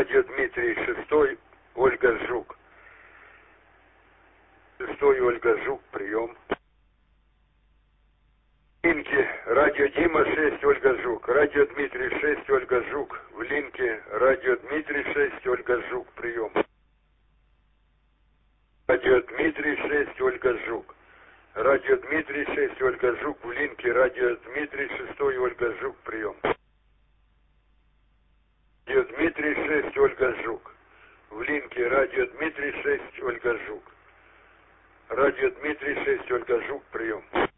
Радио Дмитрий, 6, Ольга Жук. 6, Ольга Жук, прием. Линке, радио Дима, 6, Ольга Жук. Радио Дмитрий, 6, Ольга Жук. В линке, радио Дмитрий, 6, Ольга Жук, прием. Радио Дмитрий, 6, Ольга Жук. Радио Дмитрий, 6, Ольга Жук. В линке, радио Дмитрий, 6, Ольга Жук, прием. Радио Дмитрий, 6, Ольга Жук. В линке, радио Дмитрий, 6, Ольга Жук. Радио Дмитрий, 6, Ольга Жук, прием.